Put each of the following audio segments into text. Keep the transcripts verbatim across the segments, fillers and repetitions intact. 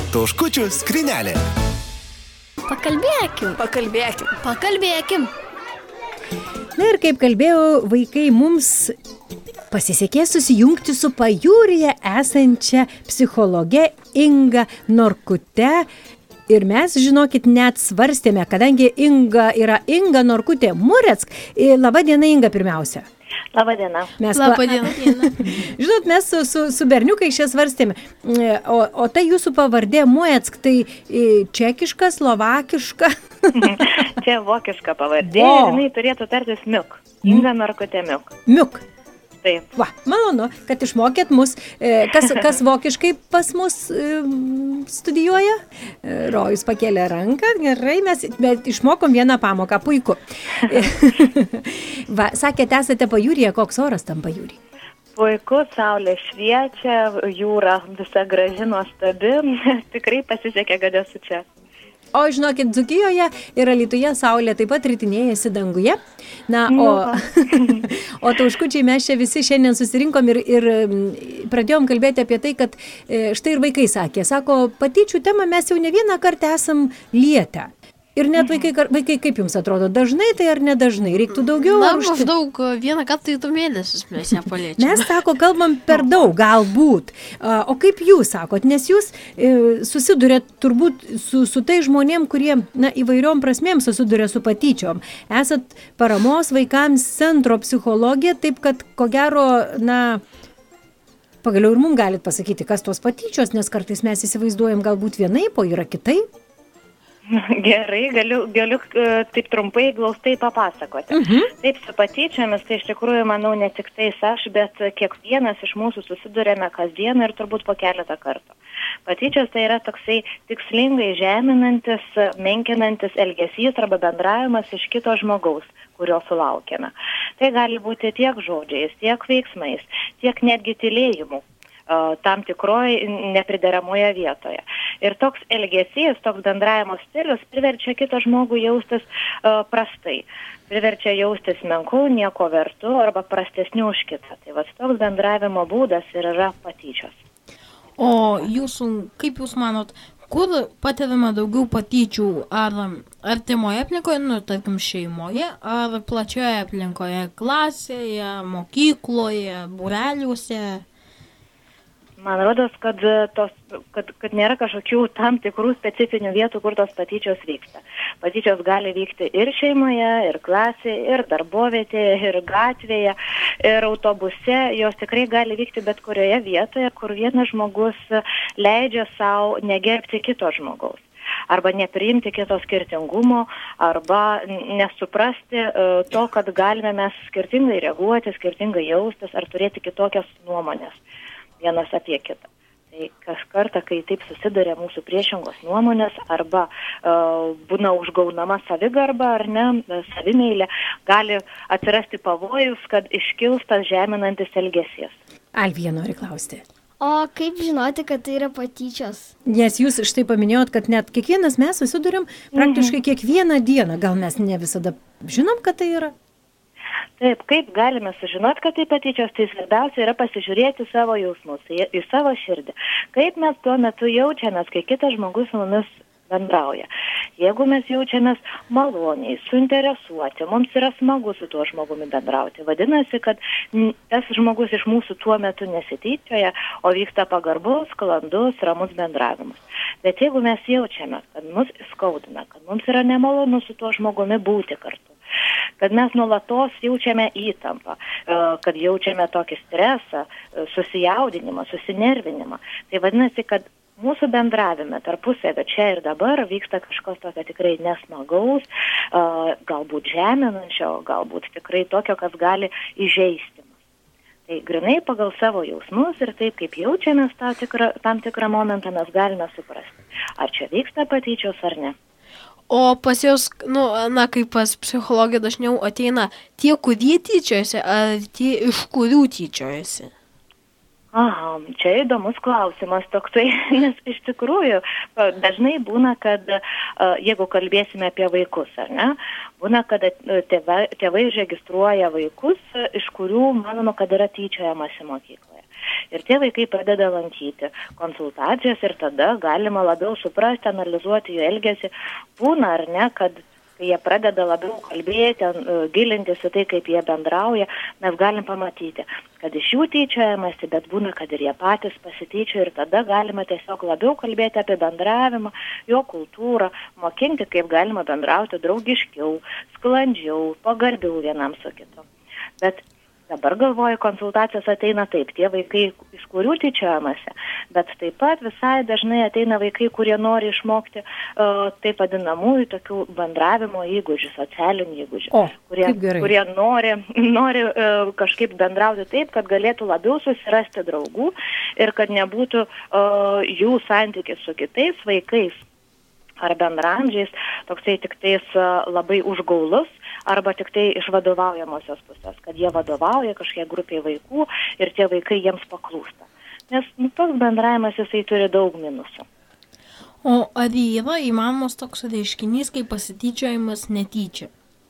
Tauškučių skrynelė. Pakalbėkim. Pakalbėkim. Pakalbėkim. Na ir kaip kalbėjau, vaikai, mums pasisekė susijungti su pajūryje esančia psichologe Inga Norkute. Ir mes, žinokit, net svarstėme, kadangi Inga yra Inga Norkutė Murecka. Labą dieną, Inga, pirmiausia. Labą dieną. Mes Labą dieną. Žinot, mes su, su, su berniukai čia svarstėme. O, o tai jūsų pavardė Murecka, tai čekiška, slovakiška? Čia vokiška pavardė, Vo. ir jinai turėtų tartis Miuk. Inga Norkutė Miuk. Miuk. Taip. Va, malonu, kad išmokėt mus. Kas, kas vokiškai pas mus studijuoja? Rojus pakėlė ranką, gerai, mes bet išmokom vieną pamoką, puiku. Va, sakėte, esate pajūryje, koks oras tam pajūryje? Puiku, saulė šviečia, jūra visa graži, nuostabi. Tikrai pasisekė, kad esu čia. O, žinokit, Dzūkijoje ir Alytuje saulė taip pat ritinėjasi danguje. Na, o, o tauškučiai mes čia visi šiandien susirinkom ir, ir pradėjom kalbėti apie tai, kad štai ir vaikai sakė, sako, patyčių temą mes jau ne vieną kartą esam lietę. Ir net vaikai, vaikai, kaip jums atrodo, dažnai tai ar nedažnai? Reiktų daugiau? Na, ar užti... maždaug vieną kartą į du mėnesius mes ją paliečiame. Mes, sako, kalbam per daug, galbūt. O kaip jūs sakot? Nes jūs e, susidurėt turbūt su, su tai žmonėm, kurie na, įvairiom prasmėm susiduria su patyčiom. Esat paramos vaikams centro psichologija, taip kad, ko gero, na... Pagaliau ir mums galit pasakyti, kas tos patyčios, nes kartais mes įsivaizduojam galbūt vienaip, o yra kitaip. Gerai, galiu, galiu taip trumpai, glaustai papasakoti. Mhm. Taip, su patyčiomis, tai iš tikrųjų, manau, ne tik tais aš, bet kiekvienas iš mūsų susidurėme kasdieną ir turbūt po keletą kartų. Patyčios tai yra toksai tikslingai žeminantis, menkinantis elgesys arba bendravimas iš kito žmogaus, kurio sulaukėme. Tai gali būti tiek žodžiais, tiek veiksmais, tiek netgi tylėjimu tam tikroje neprideramoje vietoje. Ir toks elgesys, toks bendravimo stilius priverčia kitą žmogų jaustis uh, prastai, priverčia jaustis menku, nieko vertu arba prastesniu už kitą. Tai va, toks bendravimo būdas ir yra patyčios. O jūsų, kaip jūs manot, kur patiriame daugiau patyčių? Ar artimoje aplinkoje, nu, tarkim, šeimoje, ar plačioje aplinkoje, klasėje, mokykloje, būreliuose? Man rodos, kad, tos, kad, kad nėra kažkokių tam tikrų specifinių vietų, kur tos patyčios vyksta. Patyčios gali vykti ir šeimoje, ir klasėje, ir darbovietėje, ir gatvėje, ir autobuse. Jos tikrai gali vykti bet kurioje vietoje, kur vienas žmogus leidžia savo negerbti kito žmogaus. Arba nepriimti kito skirtingumo, arba nesuprasti uh, to, kad galime mes skirtingai reaguoti, skirtingai jaustis, ar turėti kitokias nuomonės vienas apie kitą. Tai kas kartą, kai taip susiduria mūsų priešingos nuomonės arba uh, būna užgaunama savigarba ar ne, savimeilė, gali atsirasti pavojus, kad iškils tas žeminantis elgesys. Alvija nori klausti. O kaip žinoti, kad tai yra patyčios? Nes jūs štai paminėjot, kad net kiekvienas mes susiduriam praktiškai kiekvieną dieną. Gal mes ne visada žinom, kad tai yra? Taip, kaip galime sužinoti, kad tai patyčios, tai svarbiausia yra pasižiūrėti savo jausmus, į, į savo širdį. Kaip mes tuo metu jaučiamės, kai kitas žmogus su mumis bendrauja. Jeigu mes jaučiamės maloniai, suinteresuoti, mums yra smagu su tuo žmogumi bendrauti. Vadinasi, kad tas žmogus iš mūsų tuo metu nesityčioja, o vyksta pagarbus, sklandus, ramus bendravimas. Bet jeigu mes jaučiame, kad mus skaudina, kad mums yra nemalonu su tuo žmogumi būti kartu, kad mes nuolatos jaučiame įtampą, kad jaučiame tokį stresą, susijaudinimą, susinervinimą. Tai vadinasi, kad mūsų bendravime tarpusavio čia ir dabar vyksta kažkas tokio tikrai nesmagaus, galbūt žeminančio, galbūt tikrai tokio, kas gali įžeisti. Tai grinai pagal savo jausmus ir taip, kaip jaučiamės tam tikrą, tam tikrą momentą, mes galime suprasti, ar čia vyksta patyčios ar ne. O pas jos, nu, na, kaip pas psichologė dažniau ateina tie, kurie tyčiojasi, ar tie, iš kurių tyčiojasi? Aha, čia įdomus klausimas toksai, nes iš tikrųjų dažnai būna, kad jeigu kalbėsime apie vaikus, ar ne, būna, kad tėvai, tėvai registruoja vaikus, iš kurių manoma, kad yra tyčiojamasi mokykloje. Ir tie vaikai pradeda lankyti konsultacijas ir tada galima labiau suprasti, analizuoti jų elgesį. Būna ar ne, kad kai jie pradeda labiau kalbėti, gilintis į tai, kaip jie bendrauja, mes galim pamatyti, kad iš jų tyčiojamasi, bet būna, kad ir jie patys pasityčia ir tada galima tiesiog labiau kalbėti apie bendravimą, jo kultūrą, mokinti, kaip galima bendrauti draugiškiau, sklandžiau, pagarbiau vienam su kitu. Bet dabar galvoju, konsultacijos ateina taip, tie vaikai, iš kurių tyčiojamasi, bet taip pat visai dažnai ateina vaikai, kurie nori išmokti uh, taip vadinamųjų tokių bendravimo įgūdžių, socialinių įgūdžių, O, kurie, kaip gerai. kurie nori, nori uh, kažkaip bendrauti taip, kad galėtų labiau susirasti draugų ir kad nebūtų uh, jų santykis su kitais vaikais ar bendramžiais toksai tik tais uh, labai užgaulus, arba tik tai iš vadovaujamosios pusės, kad jie vadovauja kažkiek grupiai vaikų ir tie vaikai jiems paklūsta. Nes nu, toks bendravimas jisai turi daug minusų. O ar yra įmanomas toks reiškinys, kaip pasityčiojimas netyčia?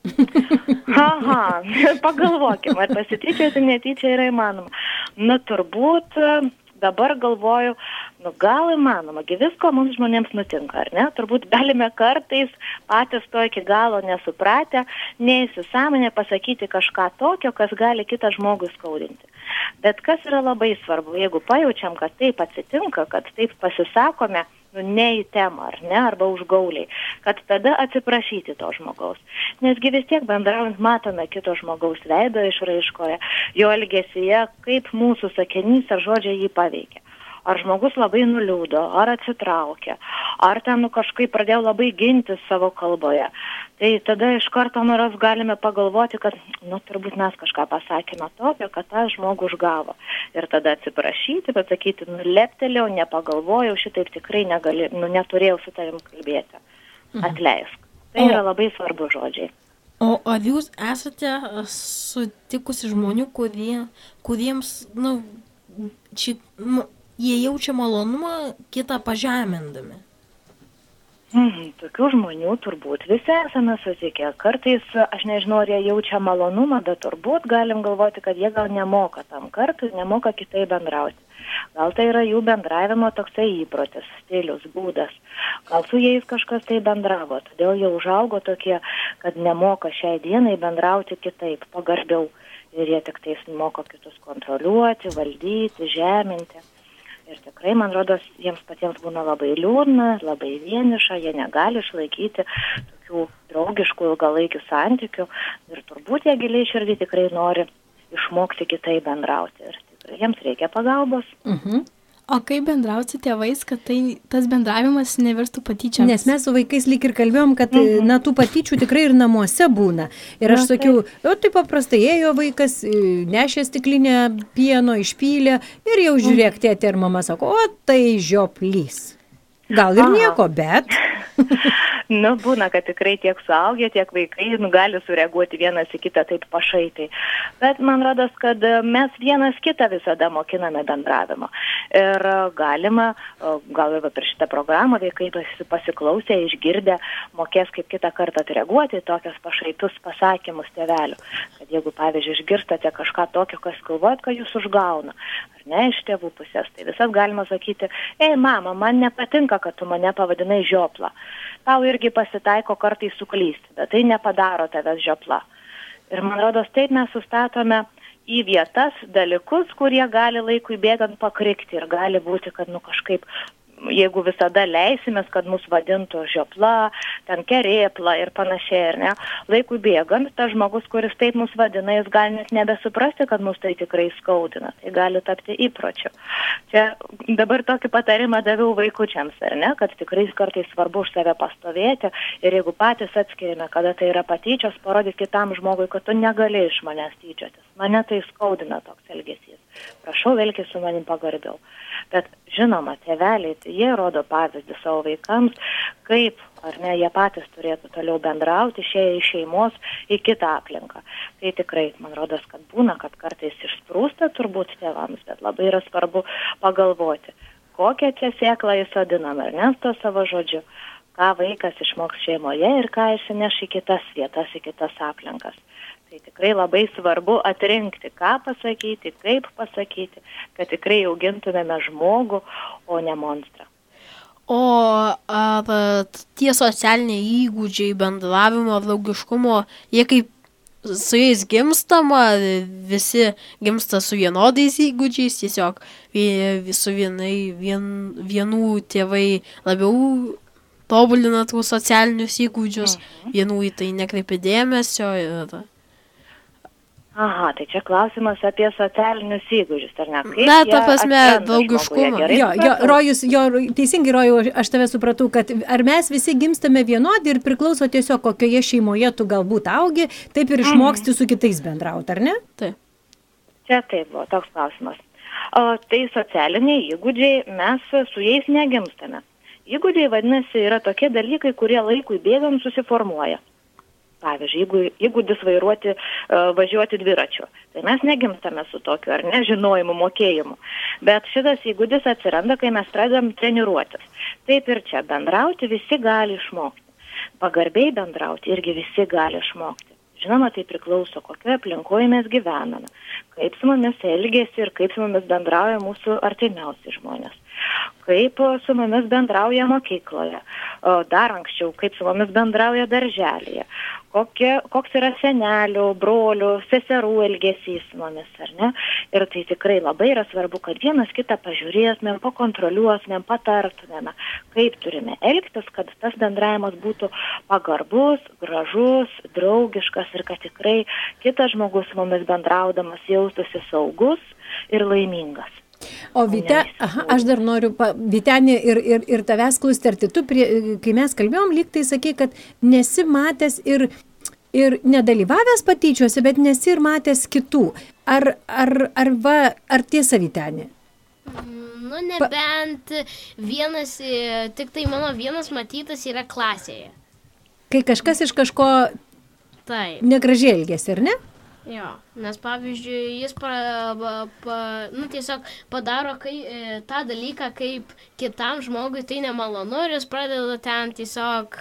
Aha, pagalvokim, ar pasityčioti netyčia yra įmanoma. Na, turbūt dabar galvoju, nu gal įmanoma, gi visko mums žmonėms nutinka, ar ne? Turbūt galime kartais patys to iki galo nesupratę, neįsisąmonę pasakyti kažką tokio, kas gali kitą žmogų skaudinti. Bet kas yra labai svarbu, jeigu pajaučiam, kad taip atsitinka, kad taip pasisakome, nu, ne į temą, ar ne, arba užgauliai, kad tada atsiprašyti to žmogaus. Nesgi vis tiek bendraujant matome kito žmogaus veido išraiškoje, jo elgesyje, kaip mūsų sakinys ar žodžiai jį paveikia. Ar žmogus labai nuliūdo, ar atsitraukė, ar ten nu, kažkaip pradėjo labai gintis savo kalboje. Tai tada iš karto noras galime pagalvoti, kad nu, turbūt mes kažką pasakėme tokio, kad tą žmogų užgavo. Ir tada atsiprašyti, bet sakyti, nu leptelėjau, nepagalvojau, šitaip tikrai negali, nu, neturėjau su tavim kalbėti. Atleisk. Tai yra labai svarbu žodžiai. O ar jūs esate sutikusi žmonių, kurie, kuriems, nu, ši, nu, jie jaučia malonumą kitą pažemindami? Mhm, tokių žmonių turbūt visi esame sutikę. Kartais, aš nežinau, ar jie jaučia malonumą, bet turbūt galim galvoti, kad jie gal nemoka tam kartui, nemoka kitai bendrauti. Gal tai yra jų bendravimo toksai įprotis, stilius, būdas. Gal su jais kažkas tai bendravo, todėl jie užaugo tokie, kad nemoka šiai dienai bendrauti kitaip, pagarbiau. Ir jie tik tais moka kitus kontroliuoti, valdyti, žeminti. Ir tikrai, man rodos, jiems patiems būna labai liūdna, labai vieniša, jie negali išlaikyti tokių draugiškų ilgalaikių santykių ir turbūt jie giliai širdį tikrai nori išmokti kitai bendrauti ir tikrai jiems reikia pagalbos. Mhm. O kaip bendrauti su tėvais, kad tai, tas bendravimas nevirstų patyčiams? Nes mes su vaikais lyg ir kalbėjom, kad Mhm. na, tų patyčių tikrai ir namuose būna. Ir aš Na, sakiau, o tai paprastai ėjo vaikas, nešė stiklinę pieno, išpylė ir jau žiūrėk, tėtė ir mama sako, o tai žioplys. Gal ir Aha. nieko, bet... Nu, būna, kad tikrai tiek suaugę, tiek vaikai nu, gali sureaguoti vienas į kitą taip pašaipiai. Bet man rodos, kad mes vienas kitą visada mokiname bendravimo. Ir galima, gal ir per šitą programą vaikai pasiklausę, išgirdę, mokės kaip kitą kartą atreaguoti į tokius pašaipius pasakymus tėvelių. Kad jeigu, pavyzdžiui, išgirstate kažką tokio, kas galvojat, kad jūs užgauna, ar ne, iš tėvų pusės, tai visas galima sakyti, ei, mama, man nepatinka, kad tu mane pavadinai žiopla. Tau irgi pasitaiko kartais suklysti, bet tai nepadaro tavęs žiopla. Ir man rodos, taip mes sustatome į vietas dalykus, kurie gali laikui bėgant pakrikti ir gali būti, kad nu kažkaip, jeigu visada leisimės, kad mus vadintų žiopla, ten kerėpla ir panašiai, ar ne, laikui bėgant, tas žmogus, kuris taip mus vadina, jis gali net nebesuprasti, kad mus tai tikrai skaudina, tai gali tapti įpročiu. Čia dabar tokį patarimą daviau vaikučiams, ar ne, kad tikrai kartais svarbu už save pastovėti ir jeigu patys atskiriame, kada tai yra patyčios, parodyti kitam žmogui, kad tu negali iš manęs tyčiotis. Mane tai skaudina toks elgesys. Prašau, elkis su manim pagarbiau. Bet žinoma, tėveliai, tai jie rodo pavyzdį savo vaikams, kaip, ar ne, jie patys turėtų toliau bendrauti, išėję iš šeimos į kitą aplinką. Tai tikrai, man rodos, kad būna, kad kartais išsprūsta turbūt tėvams, bet labai yra svarbu pagalvoti, kokią čia sėklą įsodinam, ar ne, to savo žodžiu, ką vaikas išmoks šeimoje ir ką išsineš į kitas vietas, į kitas aplinkas. Tai tikrai labai svarbu atrinkti, ką pasakyti, kaip pasakyti, kad tikrai augintumėme žmogų, o ne monstrą. O ar tie socialiniai įgūdžiai, bendravimo, draugiškumo, jie kaip su jais gimstama, visi gimsta su vienodais įgūdžiais, tiesiog su vienai, vien, vienų tėvai labiau tobulina tų socialinius įgūdžius, mhm. vienų į tai nekreipia dėmesio. Ir... Aha, tai čia klausimas apie socialinius įgūdžius, ar ne? Kaip Na, ta prasme, draugiškumą. Jo, jo, Rojus, jo, teisingai, Rojau, aš tave supratau, kad ar mes visi gimstame vienodi ir priklauso tiesiog, kokioje šeimoje tu galbūt augi, taip ir išmoksti su kitais bendrauti, ar ne? Taip. Čia taip buvo toks klausimas. O, tai socialiniai įgūdžiai, mes su jais negimstame. Įgūdžiai, vadinasi, yra tokie dalykai, kurie laikui bėgant susiformuoja. Pavyzdžiui, įgūdis vairuoti, važiuoti dviračiu. Tai mes negimstame su tokiu, ar ne, žinojimu, mokėjimu. Bet šitas įgūdis atsiranda, kai mes pradedam treniruotis. Taip ir čia bendrauti visi gali išmokti. Pagarbiai bendrauti irgi visi gali išmokti. Žinoma, tai priklauso, kokioje aplinkoje mes gyvename, kaip su mumis elgiasi ir kaip su mumis bendrauja mūsų artimiausi žmonės. Kaip su mumis bendrauja mokykloje, dar anksčiau, kaip su mumis bendrauja darželėje, kokie, koks yra senelių, brolių, seserų elgesys su mumis, ar ne? Ir tai tikrai labai yra svarbu, kad vienas kitą pažiūrėtumėm, pakontroliuotumėm, patartumėm, kaip turime elgtis, kad tas bendravimas būtų pagarbus, gražus, draugiškas ir kad tikrai kitas žmogus su mumis bendraudamas jaustųsi saugus ir laimingas. O Vyte, aha, aš dar noriu, pa, Vytenė, ir, ir, ir tavęs klausti, tu, prie, kai mes kalbėjom, lyg tai sakė, kad nesi matęs ir, ir nedalyvavęs patyčiuose, bet nesi ir matęs kitų. Ar, ar, ar, va, ar tiesa, Vytenė? Nu, nebent vienas, tik tai mano vienas matytas yra klasėje. Kai kažkas iš kažko Taip. negražiai elgėsi, ar ne? Jo, nes pavyzdžiui, jis pa, pa, pa, nu, tiesiog padaro kai, e, tą dalyką, kaip kitam žmogui tai nemalonu ir jis pradeda ten tiesiog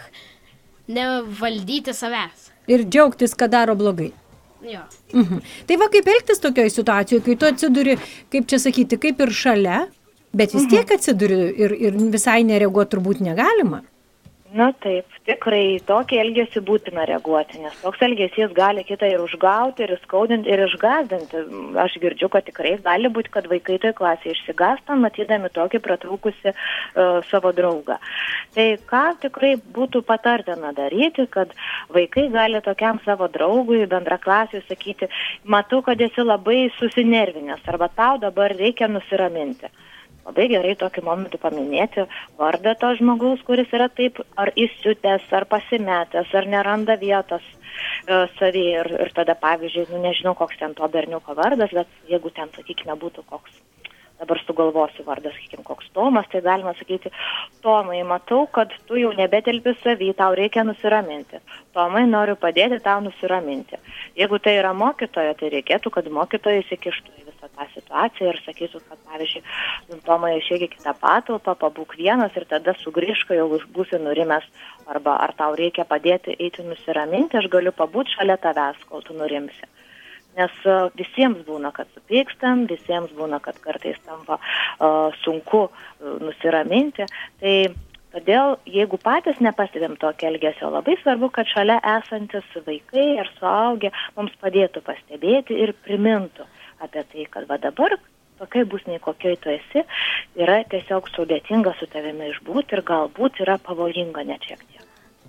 nevaldyti savęs. Ir džiaugtis, kad daro blogai. Jo. Mhm. Tai va, kaip elgtis tokioje situacijoje, kai tu atsiduri, kaip čia sakyti, kaip ir šalia, bet vis tiek atsiduri ir, ir visai nereaguoti turbūt negalima. Na taip, tikrai tokį elgesį būtina reaguoti, nes toks elgesys gali kitą ir užgauti, ir skaudinti, ir išgazdinti. Aš girdžiu, kad tikrai gali būti, kad vaikai toje klasėje išsigąsta, matydami tokį pratrūkusi uh, savo draugą. Tai ką tikrai būtų patartina daryti, kad vaikai gali tokiam savo draugui, bendraklasiui sakyti, matau, kad esi labai susinervinęs, arba tau dabar reikia nusiraminti. Labai gerai tokį momentą paminėti vardą to žmogaus, kuris yra taip ar įsiutęs, ar pasimetęs, ar neranda vietos e, savyje. Ir, ir tada, pavyzdžiui, nu, nežinau, koks ten to berniuko vardas, bet jeigu ten, sakykime, būtų koks, dabar sugalvosiu vardas, sakykime, koks Tomas, tai galima sakyti, Tomai, matau, kad tu jau nebetelpi savy, tau reikia nusiraminti. Tomai, noriu padėti tau nusiraminti. Jeigu tai yra mokytoja, tai reikėtų, kad mokytoja įsikištų į visą tą situaciją ir sakytų, kad, pavyzdžiui, Tomai, išeik į kitą patalpą, pabūk vienas ir tada sugrįžk, jau būsi nurimęs, arba ar tau reikia padėti eiti nusiraminti, aš galiu pabūti šalia tavęs, kol tu nurimsi. Nes uh, visiems būna, kad supykstam, visiems būna, kad kartais tampa uh, sunku uh, nusiraminti. Tai todėl, jeigu patys nepastebėm tokio elgesio, labai svarbu, kad šalia esantis vaikai ar suaugę mums padėtų pastebėti ir primintų apie tai, kad va dabar tokia būsnė, kokioj tu esi, yra tiesiog sudėtinga su tavimi išbūti ir galbūt yra pavojinga net šiek tiek.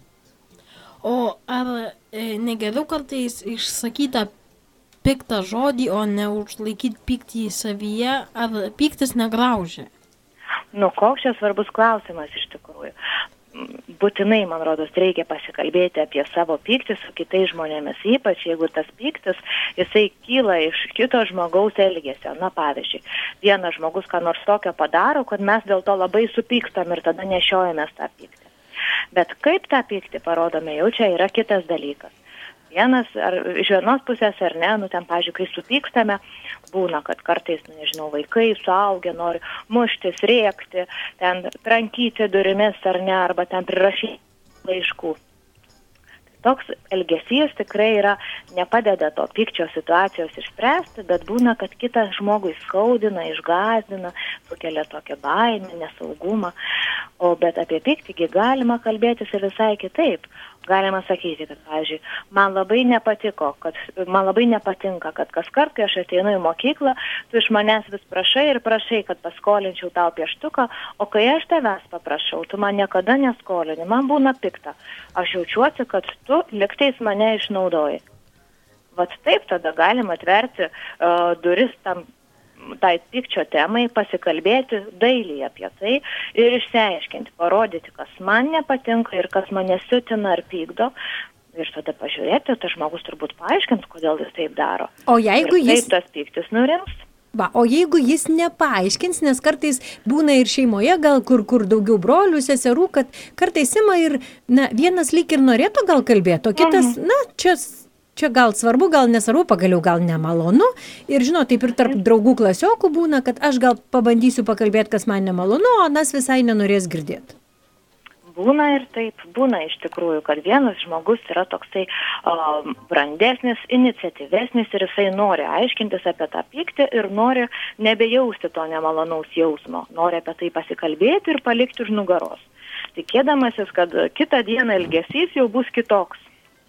O ar e, negeriau kartais išsakytą piktą žodį, o ne užlaikyti pyktį savyje, ar pyktis negraužia? Nu, koks čia svarbus klausimas iš tikrųjų. Būtinai, man rodos, reikia pasikalbėti apie savo pyktį su kitais žmonėmis, ypač jeigu tas pyktis, jisai kyla iš kito žmogaus elgesio. Na, pavyzdžiui, vienas žmogus ką nors tokio padaro, kad mes dėl to labai supykstam ir tada nešiojamės tą pyktį. Bet kaip tą pyktį parodome, jau čia yra kitas dalykas. Vienas, ar iš vienos pusės ar ne, nu ten, pavyzdžiui, kai supykstame, būna, kad kartais, nu, nežinau, vaikai, suaugę nori muštis, rėkti, ten trankyti durimis ar ne, arba ten prirašyti laiškų. toks elgesys tikrai yra, nepadeda to pykčio situacijos išspręsti, bet būna, kad kitas žmogui skaudina, išgąsdina, sukelia tokią baimę, nesaugumą. O bet apie pyktį galima kalbėtis ir visai kitaip. Galima sakyti, kad, pavyzdžiui, man labai nepatiko, kad man labai nepatinka, kad kas kart, kai aš ateinu į mokyklą, tu iš manęs vis prašai ir prašai, kad paskolinčiau tau pieštuką, o kai aš tavęs paprašau, tu man niekada neskolini, man būna pikta. Aš jaučiuosi, kad tu liktais mane išnaudoji. Vat taip tada galima atverti uh, duris tam tai pykčio temai, pasikalbėti dailiai apie tai ir išsiaiškinti, parodyti, kas man nepatinka ir kas mane siutina ar pykdo. Ir tada pažiūrėti, tas žmogus turbūt paaiškins, kodėl jis taip daro. O jeigu ir jis... taip tas pyktis nurims. Va, o jeigu jis nepaaiškins, nes kartais būna ir šeimoje, gal kur, kur daugiau brolių, seserų, kad kartais ima ir na, vienas lyg ir norėtų gal kalbėti, o kitas, mhm. na, čia... Čia gal svarbu, gal nesvarbu, pagaliau gal nemalonu. Ir žinot, taip ir tarp draugų klasiokų būna, kad aš gal pabandysiu pakalbėti, kas man nemalonu, o nas visai nenorės girdėti. Būna ir taip, būna iš tikrųjų, kad vienas žmogus yra toksai uh, brandesnis, iniciatyvesnis ir jisai nori aiškintis apie tą pyktį ir nori nebejausti to nemalonaus jausmo. Nori apie tai pasikalbėti ir palikti už nugaros. Tikėdamasis, kad kitą dieną elgesys jau bus kitoks.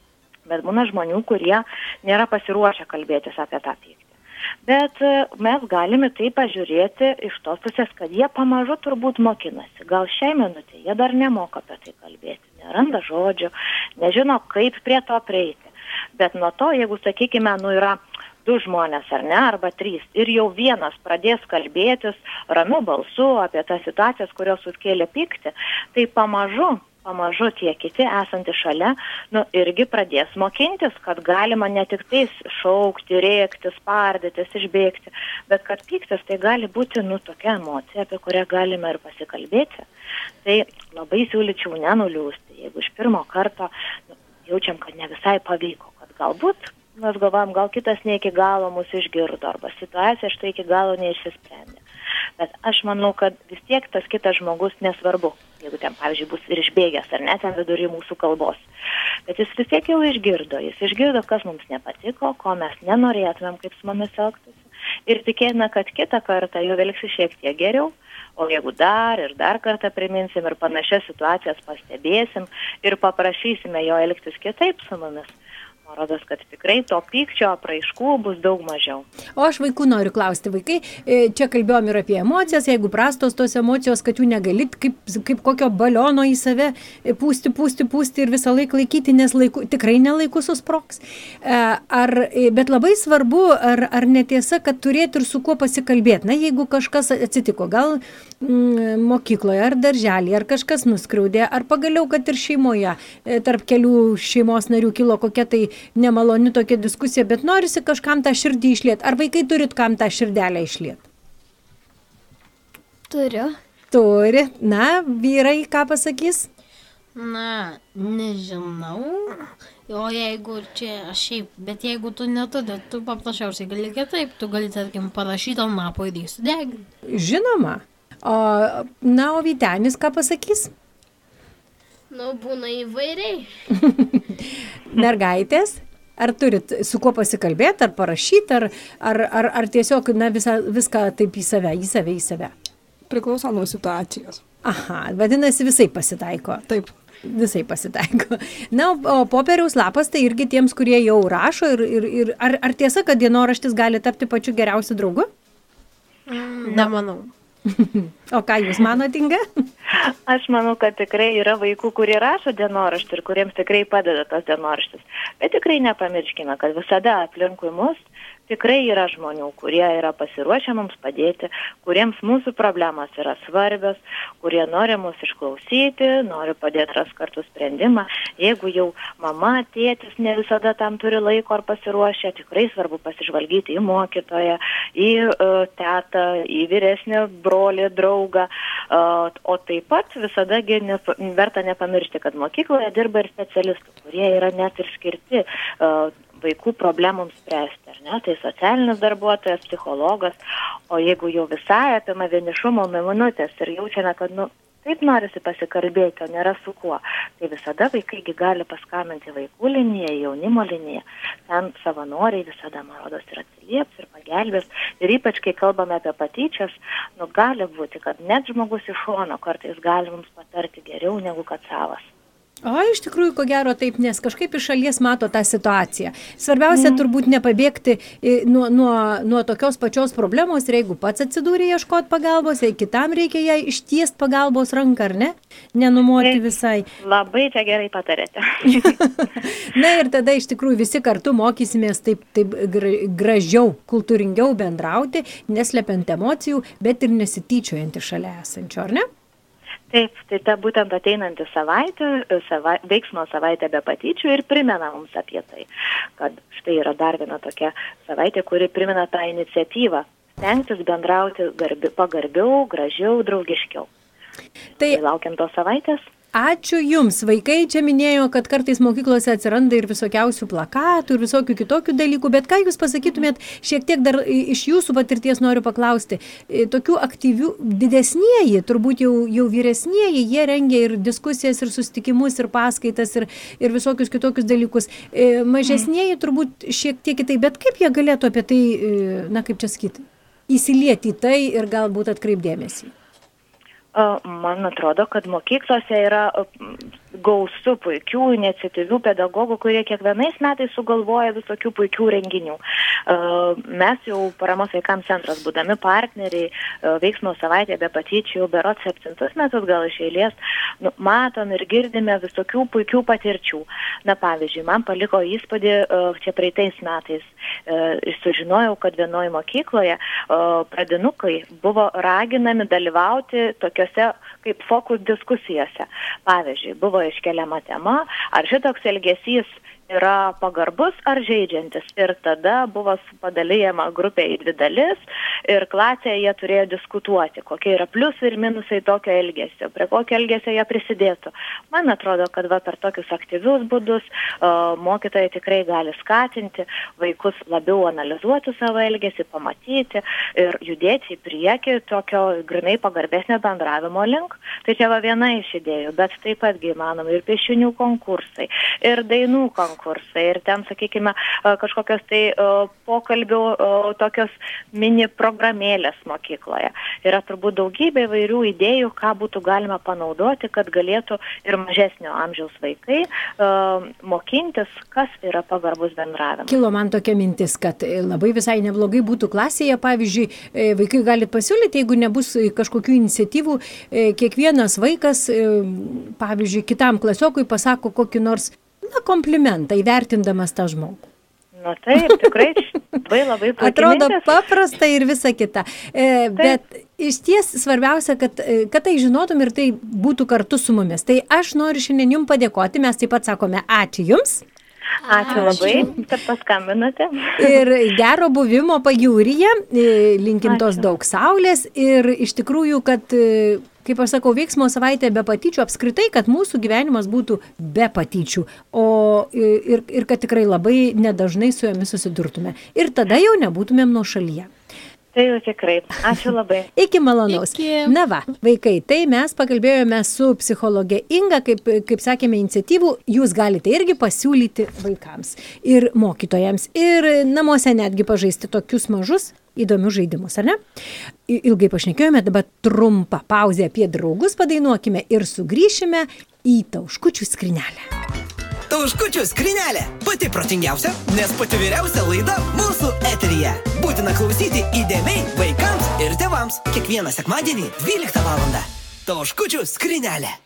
Bet būna žmonių, kurie nėra pasiruošę kalbėtis apie tą pyktį. Bet mes galime tai pažiūrėti iš tos pusės, kad jie pamažu turbūt mokinasi. Gal šiai minutė jie dar nemoka apie tai kalbėti, neranda žodžių, nežino, kaip prie to prieiti. Bet nuo to, jeigu, sakykime, nu yra du žmonės ar ne, arba trys, ir jau vienas pradės kalbėtis ramiu balsu apie tas situacijas, kurios sukėlė pyktį, tai pamažu, pamažu tie kiti esantys šalia, nu, irgi pradės mokintis, kad galima ne tik tais šaukti, rėkti, spardytis, išbėgti, bet kad pyktis tai gali būti, nu, tokia emocija, apie kurią galime ir pasikalbėti. Tai labai siūlyčiau nenuliūsti, jeigu iš pirmo karto nu, jaučiam, kad ne visai pavyko, kad galbūt mes galvojam, gal kitas ne iki galo mus išgirdo, arba situacija štai iki galo neišsisprendė. Bet aš manau, kad vis tiek tas kitas žmogus nesvarbu, jeigu ten, pavyzdžiui, bus ir išbėgęs, ar ne, ten vidury mūsų kalbos. Bet jis vis tiek jau išgirdo, jis išgirdo, kas mums nepatiko, ko mes nenorėtumėm, kaip su mumis elgtųsi. Ir tikėtina, kad kitą kartą jau elgsis šiek tiek geriau, o jeigu dar ir dar kartą priminsim ir panašias situacijas pastebėsim ir paprašysime jo elgtis kitaip su mumis, rodos, kad tikrai to pykčio apraiškų bus daug mažiau. O aš vaikų noriu klausti, vaikai, čia kalbėjom ir apie emocijas, jeigu prastos tos emocijos, kad jų negalit kaip, kaip kokio baliono į save pūsti, pūsti, pūsti ir visą laiką laikyti, nes laiku, tikrai nelaiku susproks. Ar, bet labai svarbu, ar, ar netiesa, kad turėti ir su kuo pasikalbėti. Na, jeigu kažkas atsitiko, gal mm, mokykloje, ar darželėje, ar kažkas nuskriaudė, ar pagaliau, kad ir šeimoje, tarp kelių šeimos narių kilo kokia tai nemaloni tokia diskusija, bet norisi kažkam tą širdį išliet. Ar vaikai turit kam tą širdelę išliet? Turiu. Turi. Na, vyrai, ką pasakys? Na, nežinau. O jeigu čia, aš šiaip, bet jeigu tu neturi, tu paprasčiausiai gali kitaip, tu gali, tarkim, parašyti ant lapo ir jį sudeginti. Žinoma. O, na, o Vytenis ką pasakys? Nu, būna įvairiai. Mergaitės, ar turit su kuo pasikalbėti, ar parašyti, ar, ar, ar, ar tiesiog na, visa, viską taip į save, į save, į save? Priklauso nuo situacijos. Aha, vadinasi, visai pasitaiko. Taip. Visai pasitaiko. Na, o popieriaus lapas tai irgi tiems, kurie jau rašo ir, ir, ir ar, ar tiesa, kad dienoraštis gali tapti pačiu geriausiu draugu? Mm, nemanau. O ką jūs manote, Inga? Aš manau, kad tikrai yra vaikų, kurie rašo dienoraštį ir kuriems tikrai padeda tas dienoraštis. Bet tikrai nepamirškime, kad visada aplinkui mus tikrai yra žmonių, kurie yra pasiruošę mums padėti, kuriems mūsų problemos yra svarbios, kurie nori mus išklausyti, nori padėti ras kartu sprendimą. Jeigu jau mama, tėtis ne visada tam turi laiko ar pasiruošę, tikrai svarbu pasižvalgyti į mokytoją, į uh, tetą, į vyresnį brolį, draugą. Uh, o taip pat visada nepa, verta nepamiršti, kad mokykloje dirba ir specialistų, kurie yra net ir skirti uh, vaikų problemoms spręsti, ar ne? Tai socialinis darbuotojas, psichologas, o jeigu jau visai apima vienišumo minutės ir jaučiame, kad nu, taip norisi pasikalbėti, o nėra su kuo. Tai visada vaikai gali paskambinti vaikų liniją, jaunimo liniją. Ten savanoriai visada, man rodos, ir atsilieps, ir pagelbės. Ir ypač, kai kalbame apie patyčias, nu, gali būti, kad net žmogus iš šono kartais gali mums patarti geriau negu kad savas. O, iš tikrųjų, ko gero taip, nes kažkaip iš šalies mato tą situaciją. Svarbiausia, mm. turbūt nepabėgti nuo, nuo, nuo tokios pačios problemos ir jeigu pats atsidūrė ieškoti pagalbos, jei kitam reikia jai ištiest pagalbos ranką, ar ne? Nenumoti taip, visai. Labai čia gerai patarėte. Na ir tada iš tikrųjų visi kartu mokysimės taip, taip gražiau, kultūringiau bendrauti, neslepiant emocijų, bet ir nesityčiojant iš šalia esančio, ar ne? Taip, tai ta būtent ateinanti savaitė, sava, veiksmo savaitė be patyčių ir primena mums apie tai, kad štai yra dar viena tokia savaitė, kuri primena tą iniciatyvą, stengtis bendrauti garbi, pagarbiau, gražiau, draugiškiau. Tai, tai laukiam tos savaitės. Ačiū Jums. Vaikai čia minėjo, kad kartais mokyklose atsiranda ir visokiausių plakatų ir visokių kitokių dalykų, bet ką Jūs pasakytumėt, šiek tiek dar iš Jūsų patirties noriu paklausti. Tokių aktyvių, didesnieji, turbūt jau, jau vyresnieji, jie rengia ir diskusijas, ir susitikimus, ir paskaitas, ir, ir visokius kitokius dalykus. Mažesnieji turbūt šiek tiek kitai, bet kaip jie galėtų apie tai, na kaip čia sakyti, įsilieti į tai ir galbūt atkreipdėmėsi? Man atrodo, kad mokyklose yra gausu puikių iniciatyvių pedagogų, kurie kiekvienais metais sugalvoja visokių puikių renginių. Mes jau Paramos vaikams centras, būdami partneriai, veiksmo savaitė be patyčių, berods septintus metus gal iš eilės, nu, matom ir girdime visokių puikių patirčių. Na, pavyzdžiui, man paliko įspūdį čia praeitais metais. Sužinojau, kad vienoje mokykloje pradinukai buvo raginami dalyvauti tokiose kaip fokus diskusijose. Pavyzdžiui, buvo iškeliama tema, ar šitoks elgesys yra pagarbus ar žeidžiantis. Ir tada buvo padalijama grupė į dvi dalis ir klasėje jie turėjo diskutuoti, kokie yra pliusai ir minusai tokio elgesio, prie kokio elgesio jie prisidėtų. Man atrodo, kad va, per tokius aktyvius būdus uh, mokytojai tikrai gali skatinti vaikus labiau analizuoti savo elgesį, pamatyti ir judėti į priekį tokio grinai pagarbesnio bendravimo link. Tai čia va viena iš idėjų, bet taip pat įmanoma ir piešinių konkursai, ir dainų konkursai. Kursai. Ir ten, sakykime, kažkokios tai uh, pokalbių uh, tokios mini programėlės mokykloje. Yra turbūt daugybė įvairių idėjų, ką būtų galima panaudoti, kad galėtų ir mažesnio amžiaus vaikai uh, mokintis, kas yra pagarbus bendravimas. Kilo man tokia mintis, kad labai visai neblogai būtų klasėje, pavyzdžiui, vaikai gali pasiūlyti, jeigu nebus kažkokių iniciatyvų, kiekvienas vaikas, pavyzdžiui, kitam klasiokui pasako kokį nors na, komplimentą, įvertindamas tą žmogų. Na taip, tikrai labai labai puikiai. Atrodo paprasta ir visa kita. E, bet iš ties svarbiausia, kad, kad tai žinotum ir tai būtų kartu su mumis. Tai aš noriu šiandien jums padėkoti, mes taip pat sakome ačiū jums. Ačiū labai, kad paskambinote. Ir gero buvimo pajūryje, linkim tos daug saulės ir iš tikrųjų, kad, kaip aš sakau, veiksmo savaitė be patyčių, apskritai, kad mūsų gyvenimas būtų be patyčių, o ir, ir kad tikrai labai nedažnai su jomis susidurtume. Ir tada jau nebūtumėm nuo šalyje. Tai jau tikrai. Ačiū labai. Iki malonaus. Iki. Na va, vaikai, tai mes pakalbėjome su psichologė Inga, kaip, kaip sakėme, iniciatyvų jūs galite irgi pasiūlyti vaikams ir mokytojams ir namuose netgi pažaisti tokius mažus įdomius žaidimus, ar ne? Ilgai pašnekėjome, dabar trumpa pauzė apie draugus padainuokime ir sugrįšime į Tauškučių skrynelę. Tauškučių skrynelė. Pati protingiausia, nes pati vyriausia laida mūsų eteryje. Būtina klausyti įdėmiai vaikams ir tėvams. Kiekvieną sekmadienį dvyliktą valandą. Tauškučių skrynelė.